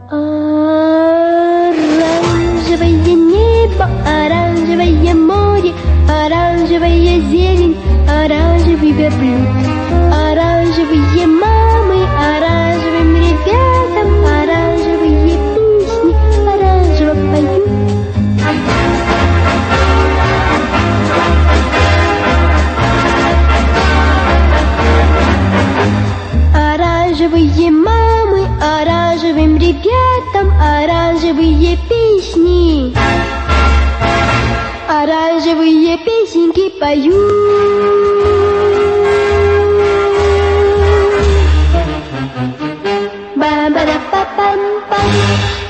Оранжевое небо, оранжевое море, оранжевая зелень, оранжевый верблюд. Оранжевые мамы, оранжевым ребятам, оранжевые песни, оранжево поют. Оранжевые мамы, оранжевым ребятам, оранжевые песни, оранжевые песенки поют. Ба-ба-да-па-пам-пам.